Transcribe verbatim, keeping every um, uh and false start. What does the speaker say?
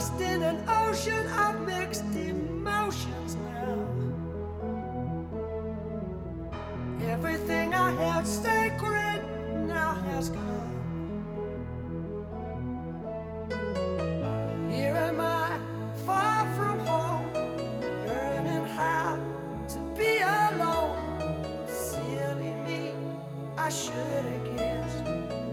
lost in an ocean of mixed emotions now. Everything I held sacred now has gone.